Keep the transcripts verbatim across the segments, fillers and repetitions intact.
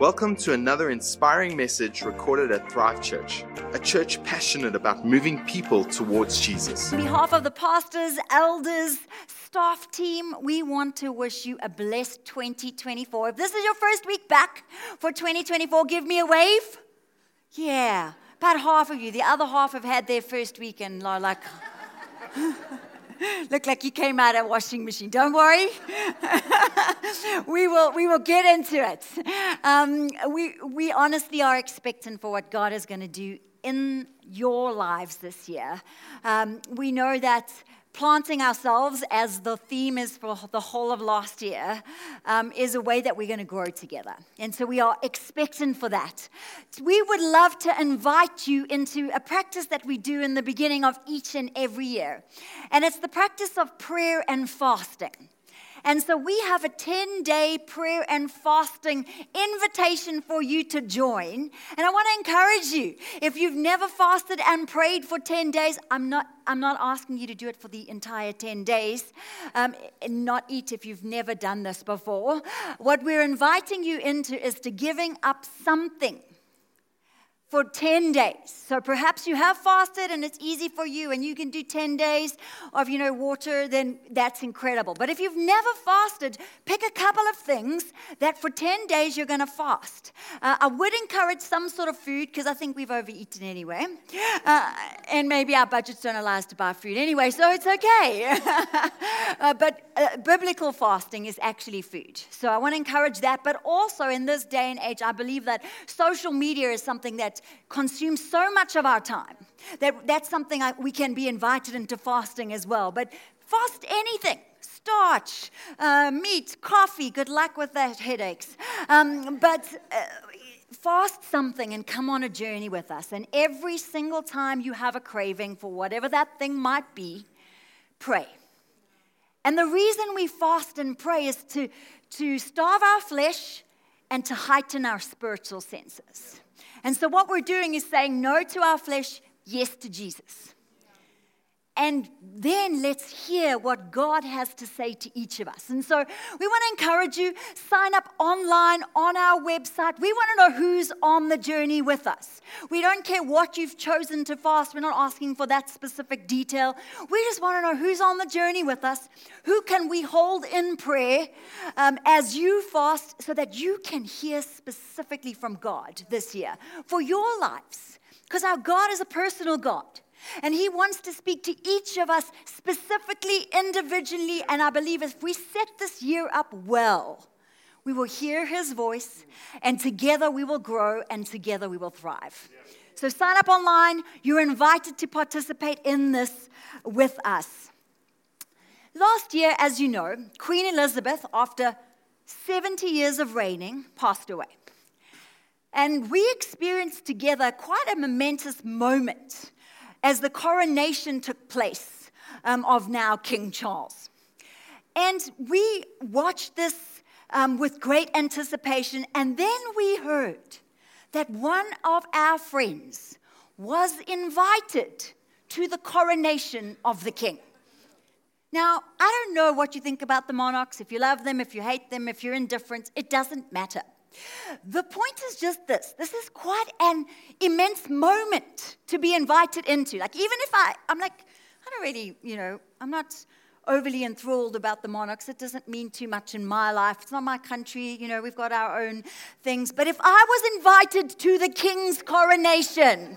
Welcome to another inspiring message recorded at Thrive Church, a church passionate about moving people towards Jesus. On behalf of the pastors, elders, staff team, we want to wish you a blessed twenty twenty-four. If this is your first week back for twenty twenty-four, give me a wave. Yeah, about half of you. The other half have had their first week and are like, look like you came out of a washing machine. Don't worry. we will we will get into it. Um, we, we honestly are expectant for what God is going to do in your lives this year. Um, we know that planting ourselves, as the theme is for the whole of last year, um, is a way that we're going to grow together. And so we are expectant for that. We would love to invite you into a practice that we do in the beginning of each and every year. And it's the practice of prayer and fasting. And so we have a ten-day prayer and fasting invitation for you to join. And I want to encourage you, if you've never fasted and prayed for ten days, I'm not I'm not asking you to do it for the entire ten days, um, and not eat if you've never done this before. What we're inviting you into is to giving up something for ten days. So perhaps you have fasted and it's easy for you and you can do ten days of, you know, water, then that's incredible. But if you've never fasted, pick a couple of things that for ten days you're going to fast. Uh, I would encourage some sort of food because I think we've overeaten anyway. Uh, and maybe our budgets don't allow us to buy food anyway, so it's okay. uh, but uh, biblical fasting is actually food. So I want to encourage that. But also in this day and age, I believe that social media is something that consumes so much of our time that that's something I, we can be invited into fasting as well. But fast anything. Starch, uh, meat, coffee. Good luck with that, headaches. Um, but uh, fast something and come on a journey with us. And every single time you have a craving for whatever that thing might be, pray. And the reason we fast and pray is to, to starve our flesh and to heighten our spiritual senses. And so what we're doing is saying no to our flesh, yes to Jesus. And then let's hear what God has to say to each of us. And so we want to encourage you, sign up online on our website. We want to know who's on the journey with us. We don't care what you've chosen to fast. We're not asking for that specific detail. We just want to know who's on the journey with us. Who can we hold in prayer um, as you fast so that you can hear specifically from God this year for your lives. Because our God is a personal God. And He wants to speak to each of us specifically, individually. And I believe if we set this year up well, we will hear His voice, and together we will grow, and together we will thrive. So sign up online. You're invited to participate in this with us. Last year, as you know, Queen Elizabeth, after seventy years of reigning, passed away. And we experienced together quite a momentous moment as the coronation took place um, of now King Charles. And we watched this um, with great anticipation, and then we heard that one of our friends was invited to the coronation of the king. Now, I don't know what you think about the monarchs, if you love them, if you hate them, if you're indifferent, it doesn't matter. The point is just this. This is quite an immense moment to be invited into. Like, even if I, I'm like, I don't really, you know, I'm not overly enthralled about the monarchs. It doesn't mean too much in my life. It's not my country. You know, we've got our own things. But if I was invited to the king's coronation,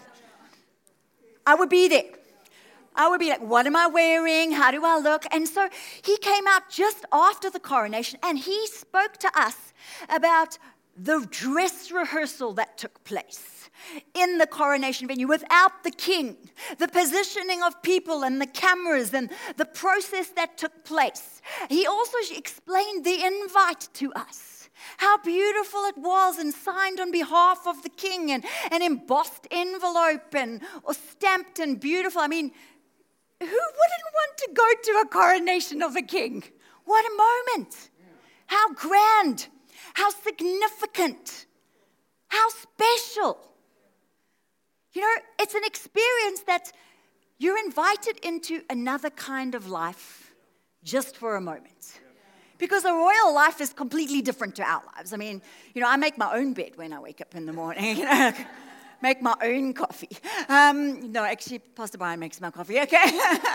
I would be there. I would be like, what am I wearing? How do I look? And so he came out just after the coronation, and he spoke to us about the dress rehearsal that took place in the coronation venue without the king, the positioning of people and the cameras and the process that took place. He also explained the invite to us, how beautiful it was and signed on behalf of the king and an embossed envelope and or stamped and beautiful. I mean, who wouldn't want to go to a coronation of a king? What a moment. How grand. How significant, how special. You know, it's an experience that you're invited into another kind of life just for a moment. Because a royal life is completely different to our lives. I mean, you know, I make my own bed when I wake up in the morning. You know, make my own coffee. Um, no, actually, Pastor Brian makes my coffee, okay?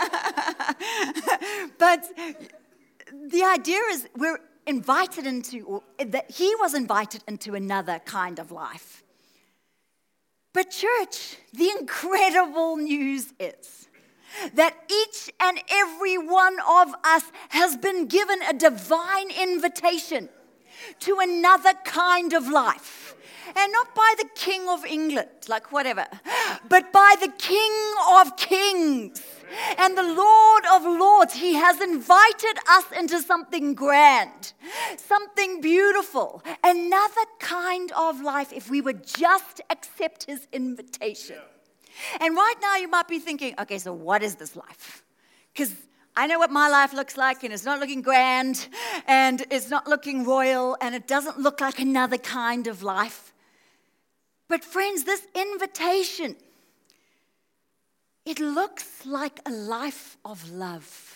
But the idea is we're invited into, or that he was invited into another kind of life. But church, the incredible news is that each and every one of us has been given a divine invitation to another kind of life. And not by the King of England, like whatever, but by the King of Kings and the Lord of Lords. He has invited us into something grand, something beautiful, another kind of life if we would just accept his invitation. And right now you might be thinking, okay, so what is this life? Because I know what my life looks like, and it's not looking grand, and it's not looking royal, and it doesn't look like another kind of life. But friends, this invitation, it looks like a life of love.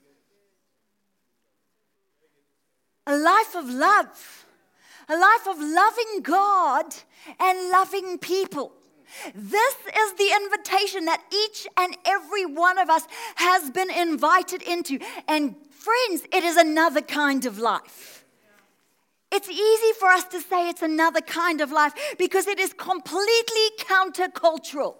A life of love. A life of loving God and loving people. This is the invitation that each and every one of us has been invited into. And friends, it is another kind of life. It's easy for us to say it's another kind of life because it is completely countercultural.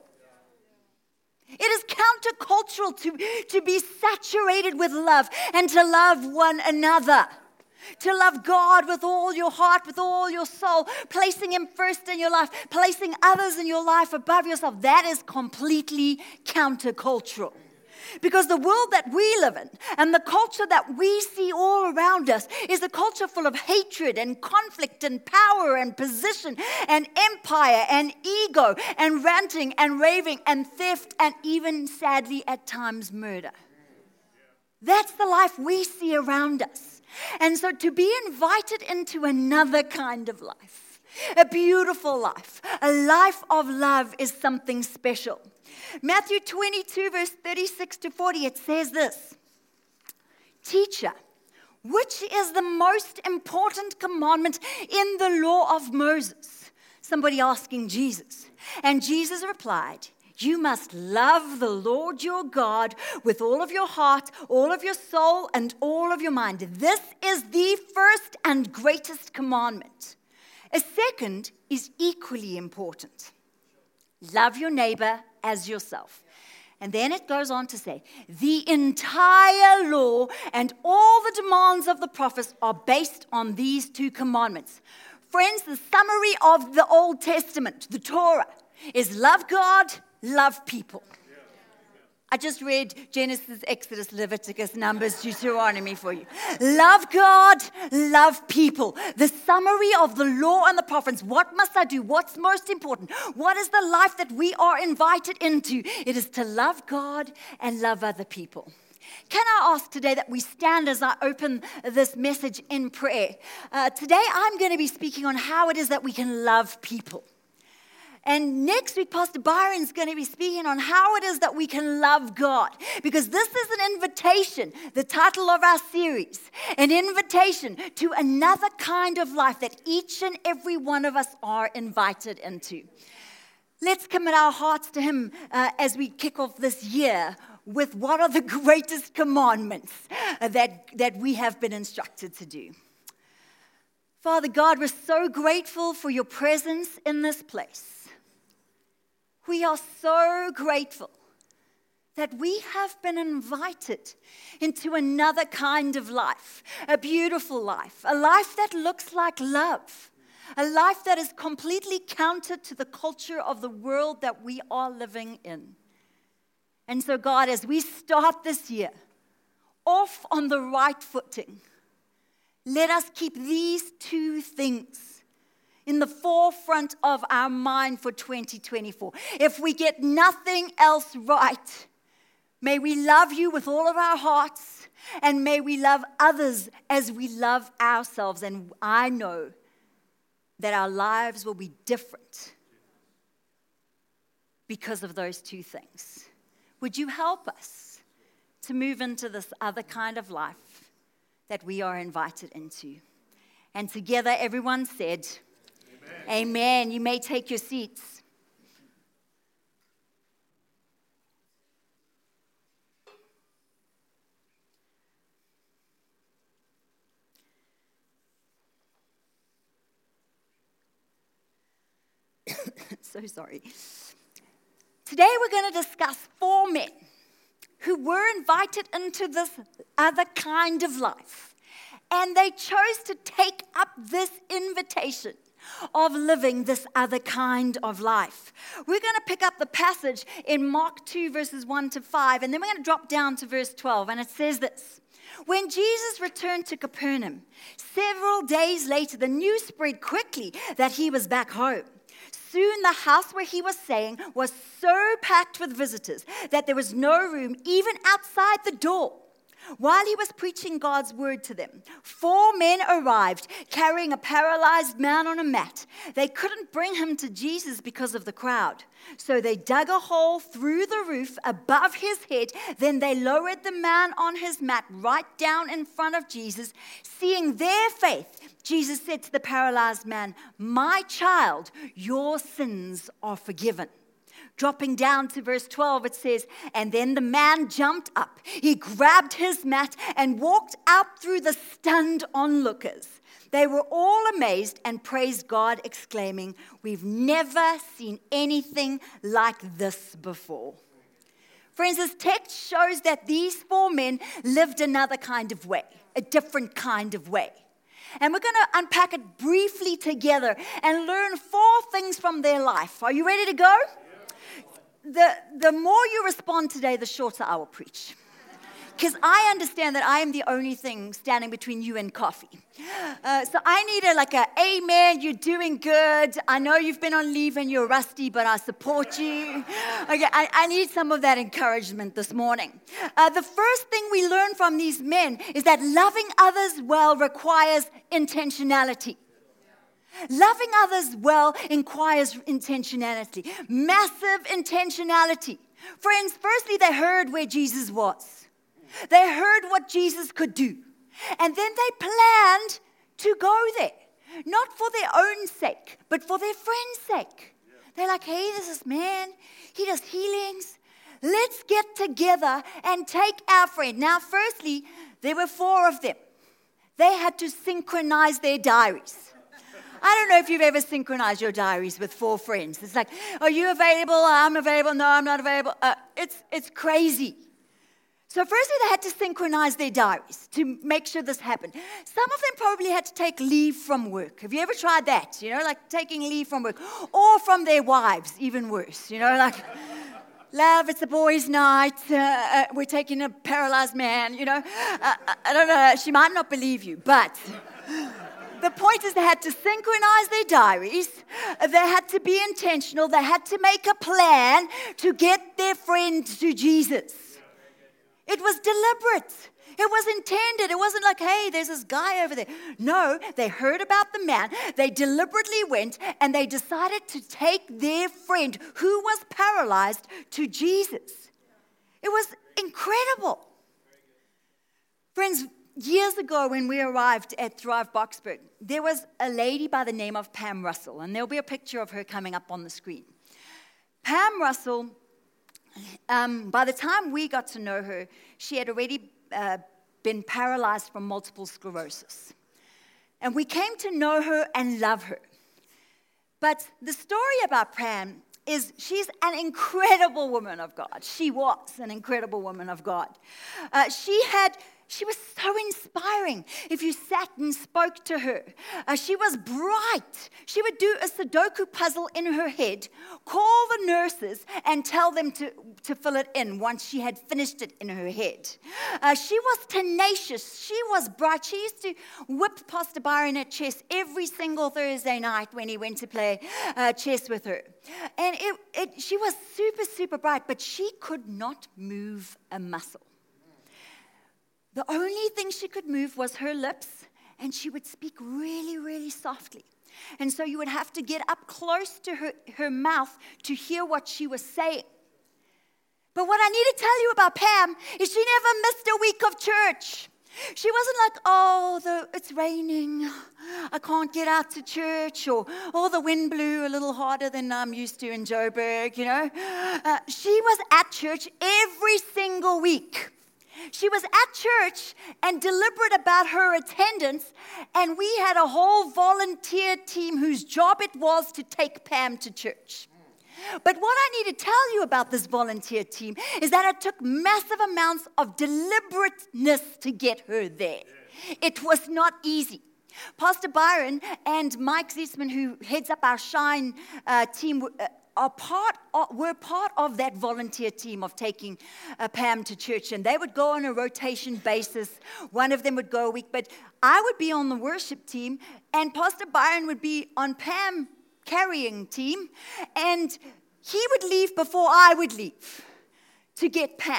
It is countercultural to, to be saturated with love and to love one another. To love God with all your heart, with all your soul, placing him first in your life, placing others in your life above yourself. That is completely countercultural. Because the world that we live in and the culture that we see all around us is a culture full of hatred and conflict and power and position and empire and ego and ranting and raving and theft and even, sadly, at times, murder. That's the life we see around us. And so to be invited into another kind of life, a beautiful life, a life of love is something special. Matthew twenty-two, verse thirty-six to forty, it says this: Teacher, which is the most important commandment in the law of Moses? Somebody asking Jesus. And Jesus replied, you must love the Lord your God with all of your heart, all of your soul, and all of your mind. This is the first and greatest commandment. A second is equally important. Love your neighbor as yourself. And then it goes on to say, the entire law and all the demands of the prophets are based on these two commandments. Friends, the summary of the Old Testament, the Torah, is love God, love people. I just read Genesis, Exodus, Leviticus, Numbers, Deuteronomy for you. Love God, love people. The summary of the law and the prophets. What must I do? What's most important? What is the life that we are invited into? It is to love God and love other people. Can I ask today that we stand as I open this message in prayer? Uh, today I'm going to be speaking on how it is that we can love people. And next week, Pastor Byron's going to be speaking on how it is that we can love God. Because this is an invitation, the title of our series, an invitation to another kind of life that each and every one of us are invited into. Let's commit our hearts to him uh, as we kick off this year with what are the greatest commandments uh, that, that we have been instructed to do. Father God, we're so grateful for your presence in this place. We are so grateful that we have been invited into another kind of life, a beautiful life, a life that looks like love, a life that is completely counter to the culture of the world that we are living in. And so, God, as we start this year off on the right footing, let us keep these two things in the forefront of our mind for twenty twenty-four. If we get nothing else right, may we love you with all of our hearts, and may we love others as we love ourselves. And I know that our lives will be different because of those two things. Would you help us to move into this other kind of life that we are invited into. And together, everyone said, Amen. Amen. You may take your seats. So sorry. Today we're going to discuss four men who were invited into this other kind of life. And they chose to take up this invitation of living this other kind of life. We're going to pick up the passage in Mark two, verses one to five, and then we're going to drop down to verse twelve, and it says this. When Jesus returned to Capernaum, several days later, the news spread quickly that he was back home. Soon the house where he was staying was so packed with visitors that there was no room even outside the door. While he was preaching God's word to them, four men arrived carrying a paralyzed man on a mat. They couldn't bring him to Jesus because of the crowd. So they dug a hole through the roof above his head. Then they lowered the man on his mat right down in front of Jesus. Seeing their faith, Jesus said to the paralyzed man, "My child, your sins are forgiven." Dropping down to verse twelve, it says, and then the man jumped up. He grabbed his mat and walked out through the stunned onlookers. They were all amazed and praised God, exclaiming, "We've never seen anything like this before." Friends, this text shows that these four men lived another kind of way, a different kind of way. And we're going to unpack it briefly together and learn four things from their life. Are you ready to go? The, the more you respond today, the shorter I will preach. Because I understand that I am the only thing standing between you and coffee. Uh, so I need a, like a, amen, you're doing good. I know you've been on leave and you're rusty, but I support you. Okay, I, I need some of that encouragement this morning. Uh, the first thing we learn from these men is that loving others well requires intentionality. Loving others well requires intentionality, massive intentionality. Friends, firstly, they heard where Jesus was. They heard what Jesus could do. And then they planned to go there, not for their own sake, but for their friend's sake. They're like, hey, this is man, he does healings. Let's get together and take our friend. Now, firstly, there were four of them. They had to synchronize their diaries. I don't know if you've ever synchronized your diaries with four friends. It's like, are you available? I'm available. No, I'm not available. Uh, it's, it's crazy. So firstly, they had to synchronize their diaries to make sure this happened. Some of them probably had to take leave from work. Have you ever tried that? You know, like taking leave from work. Or from their wives, even worse. You know, like, love, it's a boys' night. Uh, uh, we're taking a paralyzed man, you know. Uh, I don't know. She might not believe you, but... The point is they had to synchronize their diaries. They had to be intentional. They had to make a plan to get their friend to Jesus. It was deliberate. It was intended. It wasn't like, hey, there's this guy over there. No, they heard about the man. They deliberately went and they decided to take their friend who was paralyzed to Jesus. It was incredible. Friends, years ago, when we arrived at Thrive Boksburg, there was a lady by the name of Pam Russell, and there'll be a picture of her coming up on the screen. Pam Russell, um, by the time we got to know her, she had already uh, been paralyzed from multiple sclerosis. And we came to know her and love her. But the story about Pam is she's an incredible woman of God. She was an incredible woman of God. Uh, she had... She was so inspiring if you sat and spoke to her. Uh, she was bright. She would do a Sudoku puzzle in her head, call the nurses, and tell them to, to fill it in once she had finished it in her head. Uh, she was tenacious. She was bright. She used to whip Pastor Byron at chess every single Thursday night when he went to play uh, chess with her. And it, it, she was super, super bright, but she could not move a muscle. The only thing she could move was her lips, and she would speak really, really softly. And so you would have to get up close to her, her mouth to hear what she was saying. But what I need to tell you about Pam is she never missed a week of church. She wasn't like, oh, the, it's raining, I can't get out to church, or oh, the wind blew a little harder than I'm used to in Joburg, you know. Uh, she was at church every single week. She was at church and deliberate about her attendance, and we had a whole volunteer team whose job it was to take Pam to church. But what I need to tell you about this volunteer team is that it took massive amounts of deliberateness to get her there. It was not easy. Pastor Byron and Mike Ziesman, who heads up our Shine uh, team, uh, are part of, were part of that volunteer team of taking uh, Pam to church. And they would go on a rotation basis. One of them would go a week. But I would be on the worship team, and Pastor Byron would be on Pam carrying team, and he would leave before I would leave to get Pam.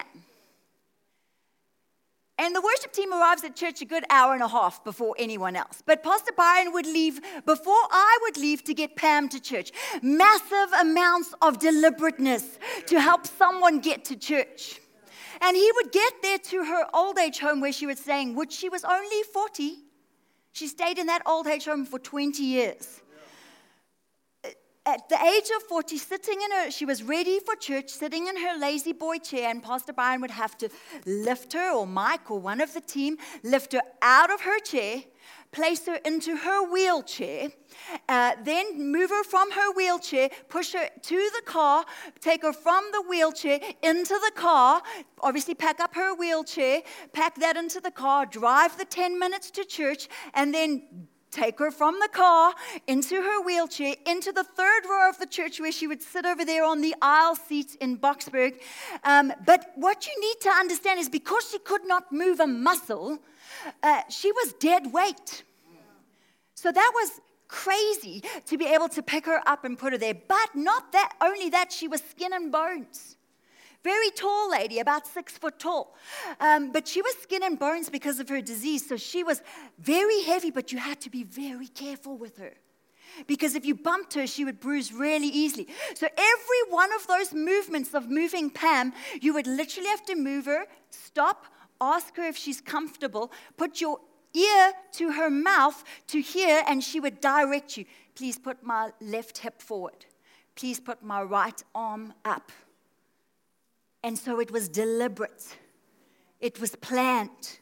And the worship team arrives at church a good hour and a half before anyone else. But Pastor Byron would leave before I would leave to get Pam to church. Massive amounts of deliberateness to help someone get to church. And he would get there to her old age home where she was staying, which she was only forty. She stayed in that old age home for twenty years. At the age of forty, sitting in her, she was ready for church, sitting in her lazy boy chair, and Pastor Byron would have to lift her, or Mike, or one of the team, lift her out of her chair, place her into her wheelchair, uh, then move her from her wheelchair, push her to the car, take her from the wheelchair into the car, obviously pack up her wheelchair, pack that into the car, drive the ten minutes to church, and then take her from the car into her wheelchair, into the third row of the church where she would sit over there on the aisle seat in Boksburg. Um, but what you need to understand is because she could not move a muscle, uh, she was dead weight. So that was crazy to be able to pick her up and put her there. But not that, only that, she was skin and bones. Very tall lady, about six foot tall. Um, but she was skin and bones because of her disease. So she was very heavy, but you had to be very careful with her. Because if you bumped her, she would bruise really easily. So every one of those movements of moving Pam, you would literally have to move her, stop, ask her if she's comfortable, put your ear to her mouth to hear, and she would direct you. Please put my left hip forward. Please put my right arm up. And so it was deliberate. It was planned.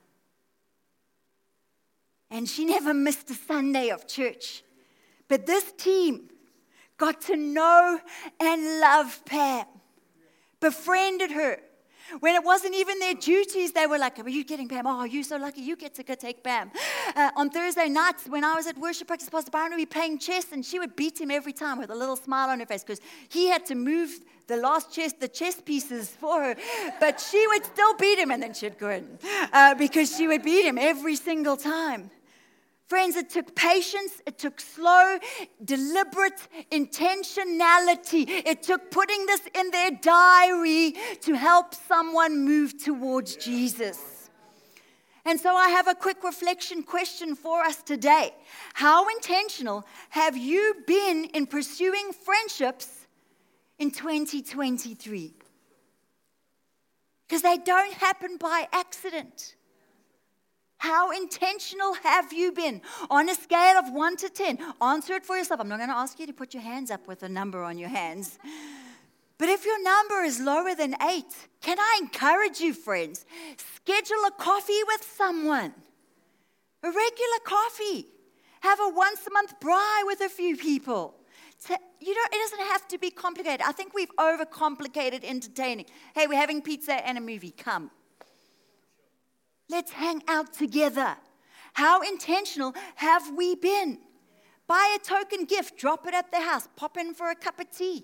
And she never missed a Sunday of church. But this team got to know and love Pam, befriended her. When it wasn't even their duties, they were like, are you getting Pam? Oh, you're so lucky. You get to go take Pam. Uh, on Thursday nights, when I was at worship practice, Pastor Byron would be playing chess, and she would beat him every time with a little smile on her face because he had to move the last chess, the chess pieces for her. But she would still beat him, and then she'd go in uh, because she would beat him every single time. Friends, it took patience, it took slow, deliberate intentionality. It took putting this in their diary to help someone move towards Jesus. And so I have a quick reflection question for us today. How intentional have you been in pursuing friendships in twenty twenty-three? Because they don't happen by accident. How intentional have you been? On a scale of one to ten, answer it for yourself. I'm not going to ask you to put your hands up with a number on your hands. But if your number is lower than eight, can I encourage you, friends? Schedule a coffee with someone. A regular coffee. Have a once-a-month braai with a few people. You know, it doesn't have to be complicated. I think we've overcomplicated entertaining. Hey, we're having pizza and a movie. Come. Let's hang out together. How intentional have we been? Buy a token gift, drop it at their house, pop in for a cup of tea.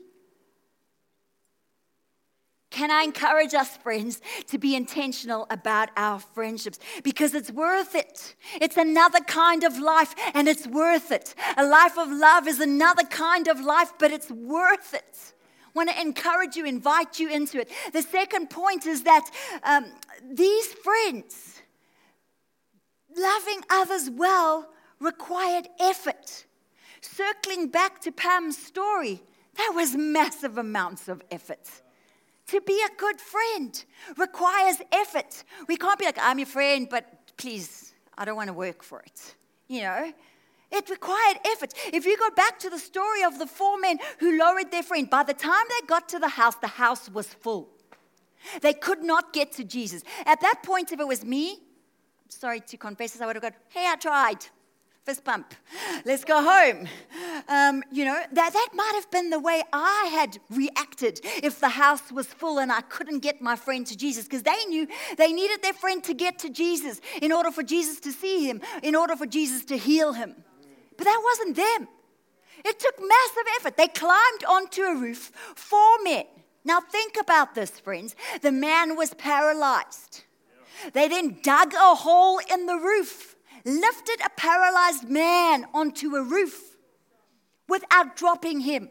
Can I encourage us, friends, to be intentional about our friendships? Because it's worth it. It's another kind of life, and it's worth it. A life of love is another kind of life, but it's worth it. I want to encourage you, invite you into it. The second point is that um, these friends, loving others well, required effort. Circling back to Pam's story, that was massive amounts of effort. To be a good friend requires effort. We can't be like, I'm your friend, but please, I don't want to work for it. You know, it required effort. If you go back to the story of the four men who lowered their friend, by the time they got to the house, the house was full. They could not get to Jesus. At that point, if it was me, I'm sorry to confess this, I would have gone, hey, I tried. Fist bump. Let's go home. Um, you know, that, that might have been the way I had reacted if the house was full and I couldn't get my friend to Jesus, because they knew they needed their friend to get to Jesus in order for Jesus to see him, in order for Jesus to heal him. But that wasn't them. It took massive effort. They climbed onto a roof, four men. Now think about this, friends. The man was paralyzed. They then dug a hole in the roof, lifted a paralyzed man onto a roof without dropping him.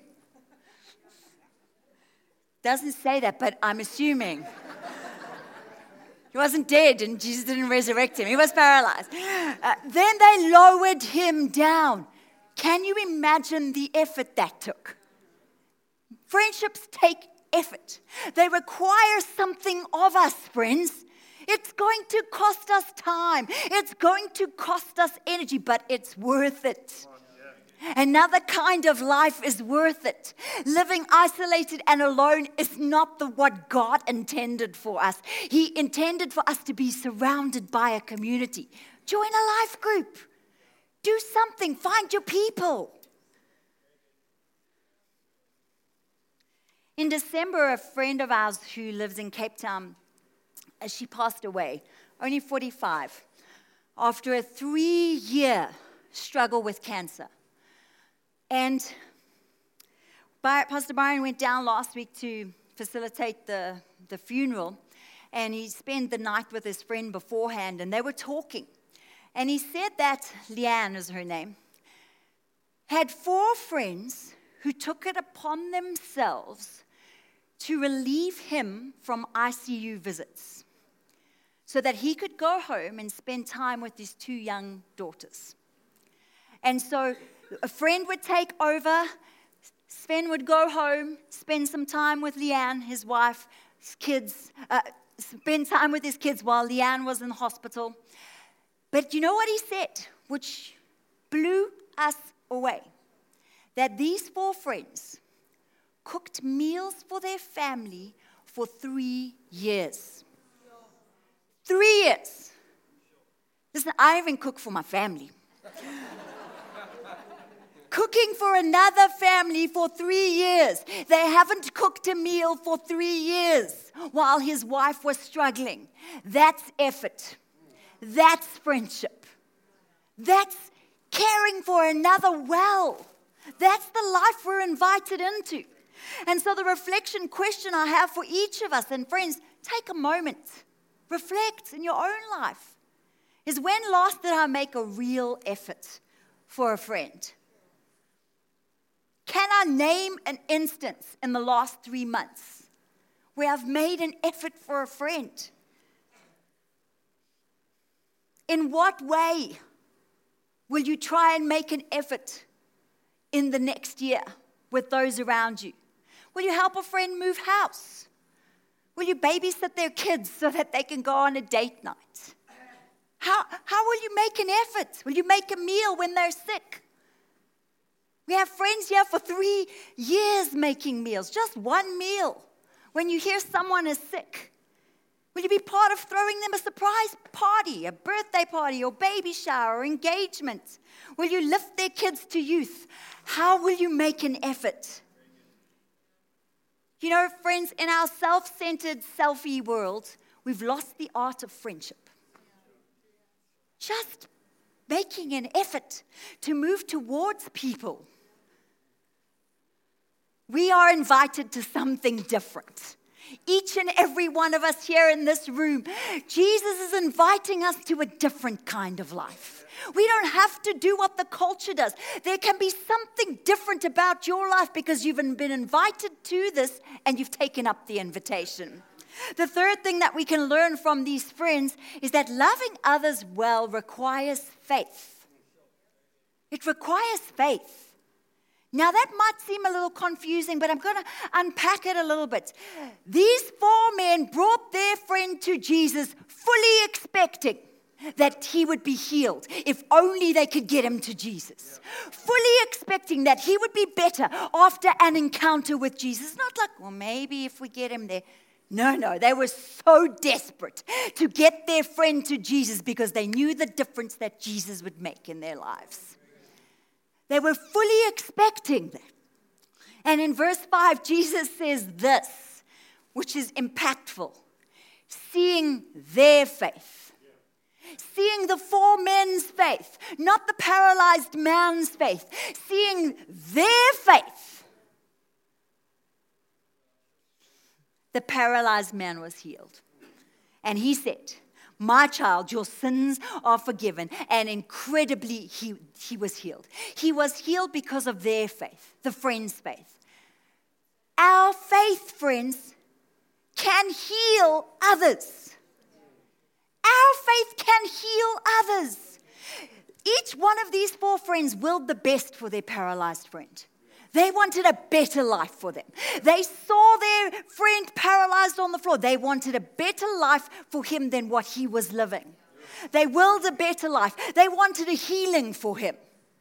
Doesn't say that, but I'm assuming. He wasn't dead and Jesus didn't resurrect him. He was paralyzed. Uh, then they lowered him down. Can you imagine the effort that took? Friendships take effort. They require something of us, friends. It's going to cost us time. It's going to cost us energy, but it's worth it. Another kind of life is worth it. Living isolated and alone is not the what God intended for us. He intended for us to be surrounded by a community. Join a life group. Do something. Find your people. In December, a friend of ours who lives in Cape Town, she passed away, only forty-five, after a three-year struggle with cancer. And Pastor Byron went down last week to facilitate the, the funeral, and he spent the night with his friend beforehand, and they were talking. And he said that Leanne is her name, had four friends who took it upon themselves to relieve him from I C U visits so that he could go home and spend time with his two young daughters. And so a friend would take over, Sven would go home, spend some time with Leanne, his wife, his kids, uh, spend time with his kids while Leanne was in the hospital. But you know what he said, which blew us away? That these four friends cooked meals for their family for three years. Three years. Listen, I even cook for my family. Cooking for another family for three years. They haven't cooked a meal for three years while his wife was struggling. That's effort. That's friendship. That's caring for another well. That's the life we're invited into. And so the reflection question I have for each of us, and friends, take a moment. Reflect in your own life. Is when last did I make a real effort for a friend? Can I name an instance in the last three months where I've made an effort for a friend? In what way will you try and make an effort in the next year with those around you? Will you help a friend move house? Will you babysit their kids so that they can go on a date night? How, how will you make an effort? Will you make a meal when they're sick? We have friends here for three years making meals, just one meal. When you hear someone is sick, will you be part of throwing them a surprise party, a birthday party, or baby shower, or engagement? Will you lift their kids to youth? How will you make an effort? You know, friends, in our self-centered, selfie world, we've lost the art of friendship. Just making an effort to move towards people. We are invited to something different. Each and every one of us here in this room, Jesus is inviting us to a different kind of life. We don't have to do what the culture does. There can be something different about your life because you've been invited to this and you've taken up the invitation. The third thing that we can learn from these friends is that loving others well requires faith. It requires faith. Now, that might seem a little confusing, but I'm going to unpack it a little bit. These four men brought their friend to Jesus fully expecting that he would be healed if only they could get him to Jesus. Fully expecting that he would be better after an encounter with Jesus. Not like, well, maybe if we get him there. No, no, they were so desperate to get their friend to Jesus because they knew the difference that Jesus would make in their lives. They were fully expecting that. And in verse five, Jesus says this, which is impactful. Seeing their faith. Seeing the four men's faith, not the paralyzed man's faith. Seeing their faith. The paralyzed man was healed. And he said, my child, your sins are forgiven. And incredibly, he, he was healed. He was healed because of their faith, the friend's faith. Our faith, friends, can heal others. Our faith can heal others. Each one of these four friends willed the best for their paralyzed friend. They wanted a better life for them. They saw their friend paralyzed on the floor. They wanted a better life for him than what he was living. They willed a better life. They wanted a healing for him.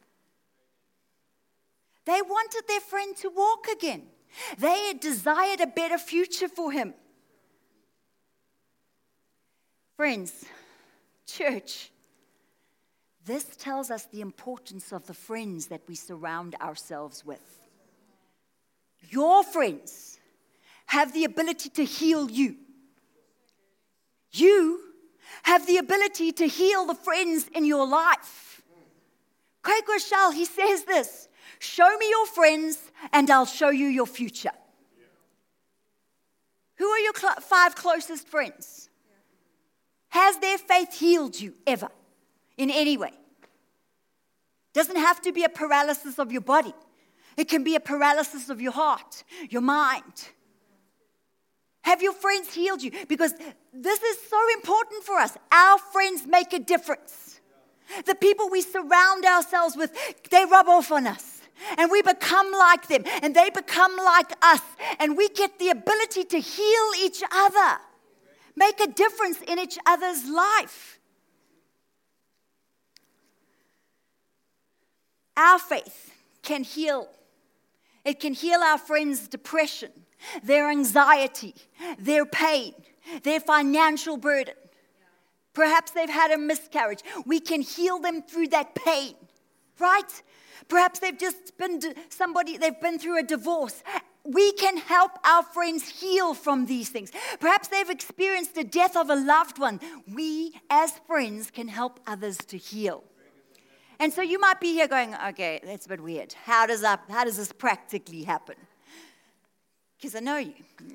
They wanted their friend to walk again. They had desired a better future for him. Friends, church, this tells us the importance of the friends that we surround ourselves with. Your friends have the ability to heal you. You have the ability to heal the friends in your life. Craig Rochelle, he says this, show me your friends and I'll show you your future. Who are your cl- five closest friends? Has their faith healed you ever, in any way? Doesn't have to be a paralysis of your body. It can be a paralysis of your heart, your mind. Have your friends healed you? Because this is so important for us. Our friends make a difference. The people we surround ourselves with, they rub off on us. And we become like them. And they become like us. And we get the ability to heal each other. Make a difference in each other's life. Our faith can heal. It can heal our friends' depression, their anxiety, their pain, their financial burden. Perhaps they've had a miscarriage. We can heal them through that pain, right? Perhaps they've just been somebody, they've been through a divorce. We can help our friends heal from these things. Perhaps they've experienced the death of a loved one. We, as friends, can help others to heal. And so you might be here going, okay, that's a bit weird. How does that, how does this practically happen? Because I know you.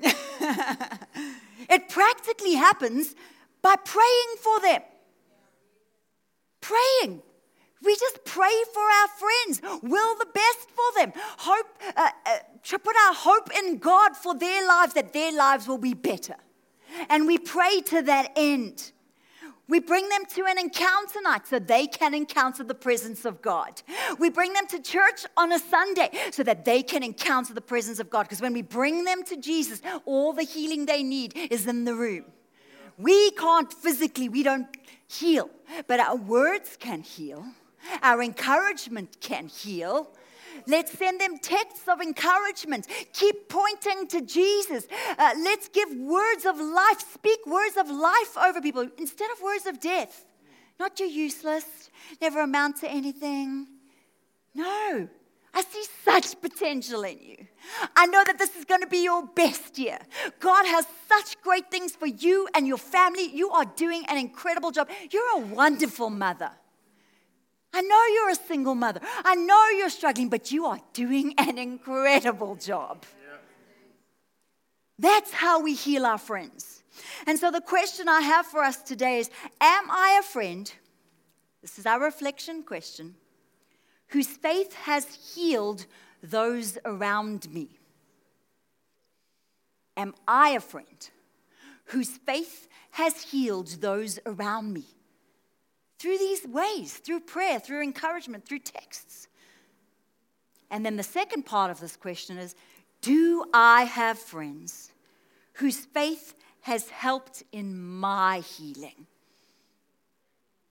It practically happens by praying for them. Praying. We just pray for our friends, will the best for them, hope, uh, uh, to put our hope in God for their lives, that their lives will be better. And we pray to that end. We bring them to an encounter night so they can encounter the presence of God. We bring them to church on a Sunday so that they can encounter the presence of God. Because when we bring them to Jesus, all the healing they need is in the room. We can't physically, we don't heal, but our words can heal. Our encouragement can heal. Let's send them texts of encouragement. Keep pointing to Jesus. Uh, let's give words of life. Speak words of life over people instead of words of death. Not you're useless, never amount to anything. No, I see such potential in you. I know that this is going to be your best year. God has such great things for you and your family. You are doing an incredible job. You're a wonderful mother. I know you're a single mother. I know you're struggling, but you are doing an incredible job. Yeah. That's how we heal our friends. And so the question I have for us today is, am I a friend? This is our reflection question. Whose faith has healed those around me? Am I a friend whose faith has healed those around me? Through these ways, through prayer, through encouragement, through texts. And then the second part of this question is, do I have friends whose faith has helped in my healing?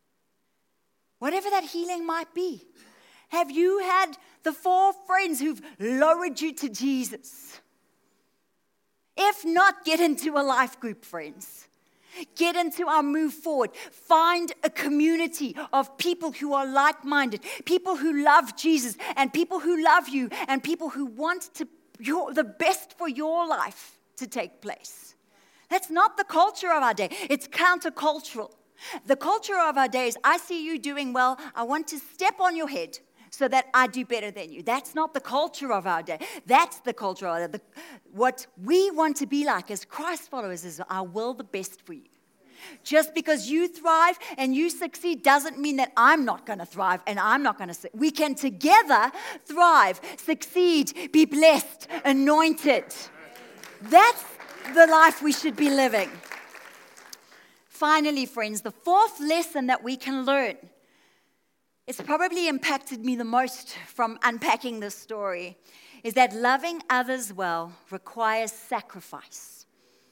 Whatever that healing might be. Have you had the four friends who've lowered you to Jesus? If not, get into a life group, friends. Get into our move forward. Find a community of people who are like-minded, people who love Jesus, and people who love you, and people who want to your, the best for your life to take place. That's not the culture of our day. It's countercultural. The culture of our day is, I see you doing well, I want to step on your head so that I do better than you. That's not the culture of our day. That's the culture of our day. What we want to be like as Christ followers is, I will the best for you. Just because you thrive and you succeed doesn't mean that I'm not going to thrive and I'm not going to succeed. We can together thrive, succeed, be blessed, anointed. That's the life we should be living. Finally, friends, the fourth lesson that we can learn, it's probably impacted me the most from unpacking this story, is that loving others well requires sacrifice.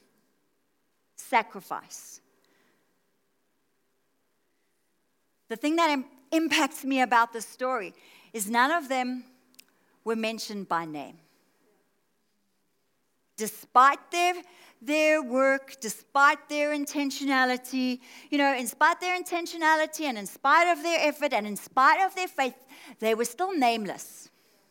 Sacrifice. The thing that im- impacts me about this story is none of them were mentioned by name. Despite their, their work, despite their intentionality, you know, in spite of their intentionality and in spite of their effort and in spite of their faith, they were still nameless.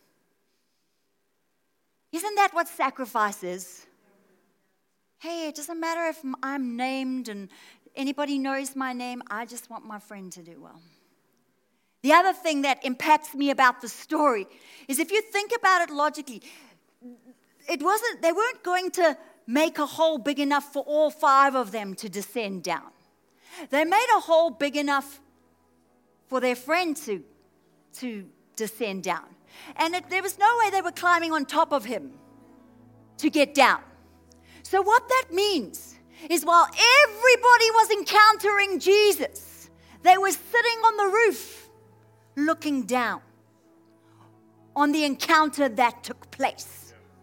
Isn't that what sacrifice is? Hey, it doesn't matter if I'm named and anybody knows my name. I just want my friend to do well. The other thing that impacts me about the story is if you think about it logically, it wasn't, they weren't going to make a hole big enough for all five of them to descend down. They made a hole big enough for their friend to, to descend down. And it, there was no way they were climbing on top of him to get down. So what that means is while everybody was encountering Jesus, they were sitting on the roof looking down on the encounter that took place.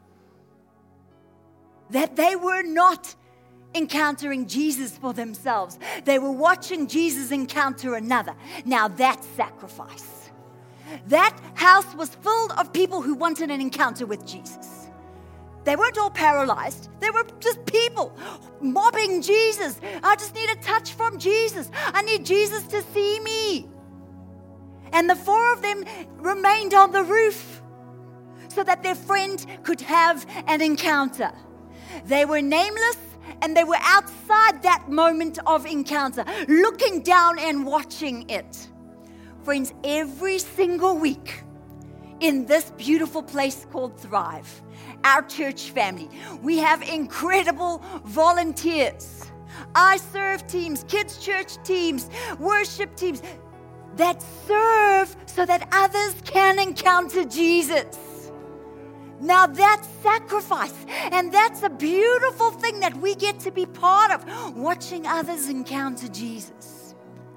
That they were not encountering Jesus for themselves. They were watching Jesus encounter another. Now that's sacrifice. That house was filled of people who wanted an encounter with Jesus. They weren't all paralyzed. They were just people mobbing Jesus. I just need a touch from Jesus. I need Jesus to see me. And the four of them remained on the roof so that their friend could have an encounter. They were nameless and they were outside that moment of encounter, looking down and watching it. Friends, every single week in this beautiful place called Thrive, our church family, we have incredible volunteers. I serve teams, kids' church teams, worship teams that serve so that others can encounter Jesus. Now that's sacrifice, and that's a beautiful thing that we get to be part of, watching others encounter Jesus.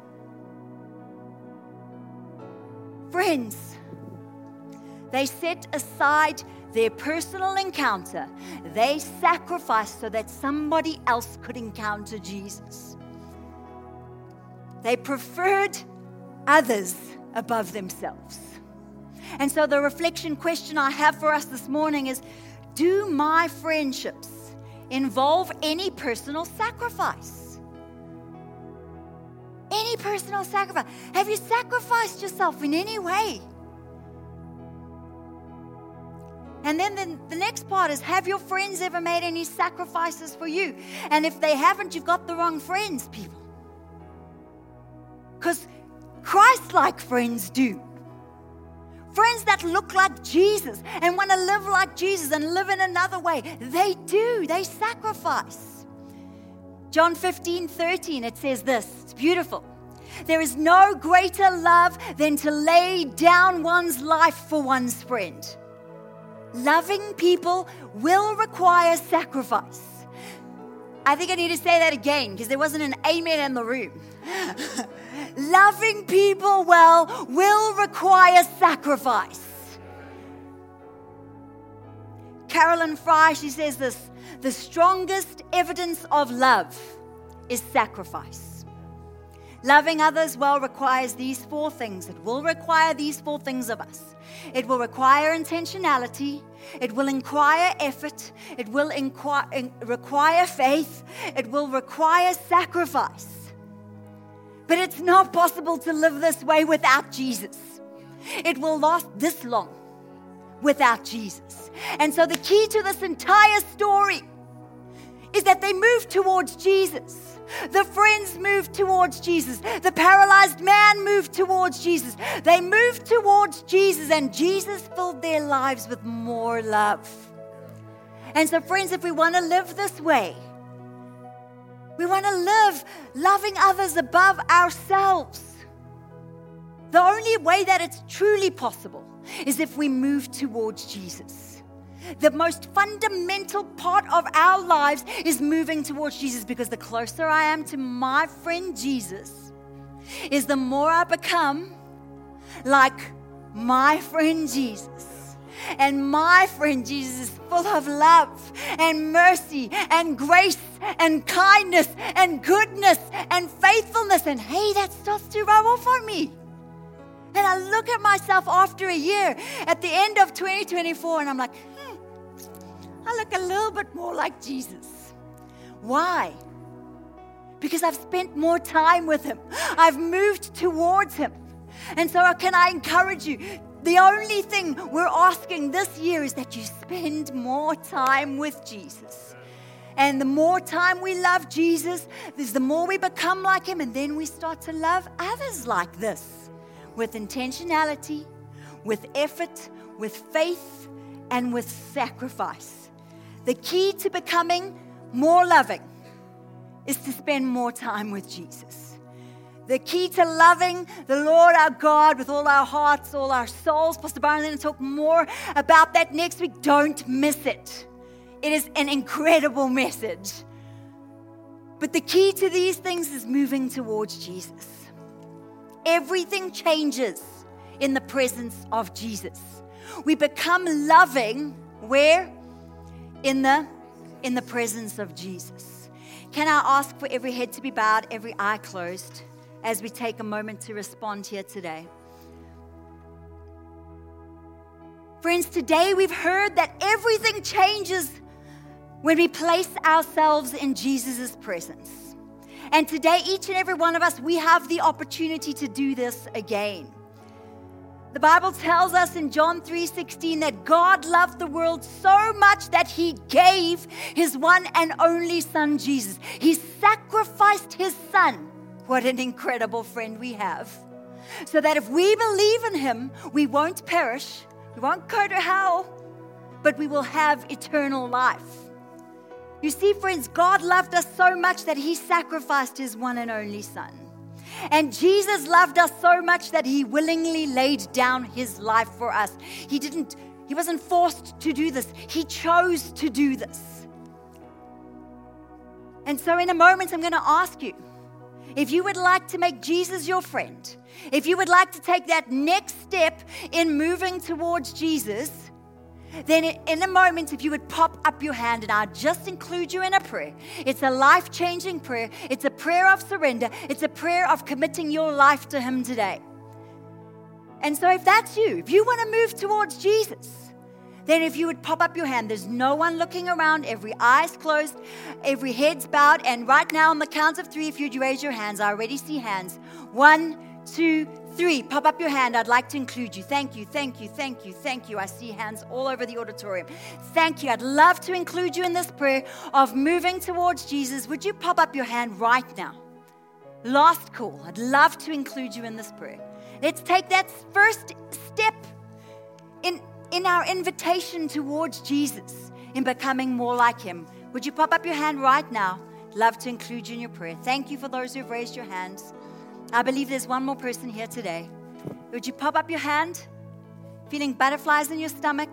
Friends, they set aside their personal encounter. They sacrificed so that somebody else could encounter Jesus. They preferred others above themselves. And so the reflection question I have for us this morning is, do my friendships involve any personal sacrifice? Any personal sacrifice? Have you sacrificed yourself in any way? And then the, the next part is, have your friends ever made any sacrifices for you? And if they haven't, you've got the wrong friends, people. Because Christ-like friends do. Friends that look like Jesus and want to live like Jesus and live in another way, they do. They sacrifice. John fifteen thirteen, it says this. It's beautiful. There is no greater love than to lay down one's life for one's friend. Loving people will require sacrifice. I think I need to say that again because there wasn't an amen in the room. Loving people well will require sacrifice. Carolyn Fry, she says this, the strongest evidence of love is sacrifice. Loving others well requires these four things. It will require these four things of us. It will require intentionality. It will require effort. It will inqu- require faith. It will require sacrifice. But it's not possible to live this way without Jesus. It will last this long without Jesus. And so the key to this entire story is that they moved towards Jesus. The friends moved towards Jesus. The paralyzed man moved towards Jesus. They moved towards Jesus, and Jesus filled their lives with more love. And so, friends, if we want to live this way, we want to live loving others above ourselves. The only way that it's truly possible is if we move towards Jesus. The most fundamental part of our lives is moving towards Jesus, because the closer I am to my friend Jesus, is the more I become like my friend Jesus. And my friend Jesus is full of love and mercy and grace and kindness and goodness and faithfulness. And hey, that starts to rub off on me. And I look at myself after a year at the end of twenty twenty-four, and I'm like, hmm, I look a little bit more like Jesus. Why? Because I've spent more time with Him. I've moved towards Him. And so can I encourage you, the only thing we're asking this year is that you spend more time with Jesus. And the more time we love Jesus, is the more we become like Him, and then we start to love others like this. With intentionality, with effort, with faith, and with sacrifice. The key to becoming more loving is to spend more time with Jesus. The key to loving the Lord our God with all our hearts, all our souls. Pastor Byron is going to talk more about that next week. Don't miss it. It is an incredible message. But the key to these things is moving towards Jesus. Everything changes in the presence of Jesus. We become loving where? In the, in the presence of Jesus. Can I ask for every head to be bowed, every eye closed, as we take a moment to respond here today? Friends, today we've heard that everything changes when we place ourselves in Jesus' presence. And today, each and every one of us, we have the opportunity to do this again. The Bible tells us in John three sixteen that God loved the world so much that He gave His one and only Son, Jesus. He sacrificed His Son. What an incredible friend we have. So that if we believe in Him, we won't perish, we won't go to hell, but we will have eternal life. You see, friends, God loved us so much that He sacrificed His one and only Son. And Jesus loved us so much that He willingly laid down His life for us. He didn't, He wasn't forced to do this. He chose to do this. And so in a moment, I'm going to ask you, if you would like to make Jesus your friend, if you would like to take that next step in moving towards Jesus, then in a moment, if you would pop up your hand, and I'll just include you in a prayer. It's a life-changing prayer. It's a prayer of surrender. It's a prayer of committing your life to Him today. And so if that's you, if you want to move towards Jesus, then if you would pop up your hand, there's no one looking around, every eye's closed, every head's bowed, and right now on the count of three, if you'd raise your hands, I already see hands. One, two, three. Pop up your hand. I'd like to include you. Thank you, thank you, thank you, thank you. I see hands all over the auditorium. Thank you. I'd love to include you in this prayer of moving towards Jesus. Would you pop up your hand right now? Last call. I'd love to include you in this prayer. Let's take that first step in, in our invitation towards Jesus, in becoming more like Him. Would you pop up your hand right now? Love to include you in your prayer. Thank you for those who've raised your hands. I believe there's one more person here today. Would you pop up your hand? Feeling butterflies in your stomach?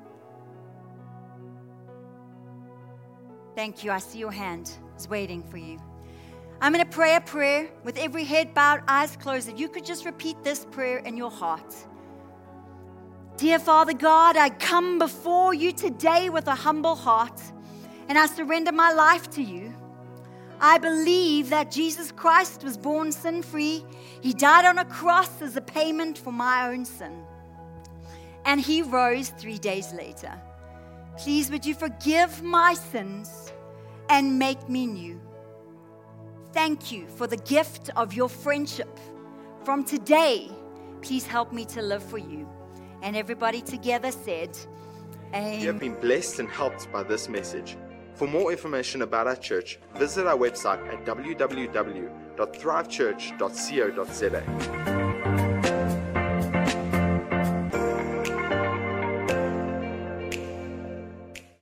Thank you. I see your hand is waiting for you. I'm going to pray a prayer with every head bowed, eyes closed. If you could just repeat this prayer in your heart. Dear Father God, I come before you today with a humble heart, and I surrender my life to you. I believe that Jesus Christ was born sin-free. He died on a cross as a payment for my own sin. And he rose three days later. Please, would you forgive my sins and make me new? Thank you for the gift of your friendship. From today, please help me to live for you. And everybody together said, Amen. You have been blessed and helped by this message. For more information about our church, visit our website at w w w dot thrive church dot co dot z a.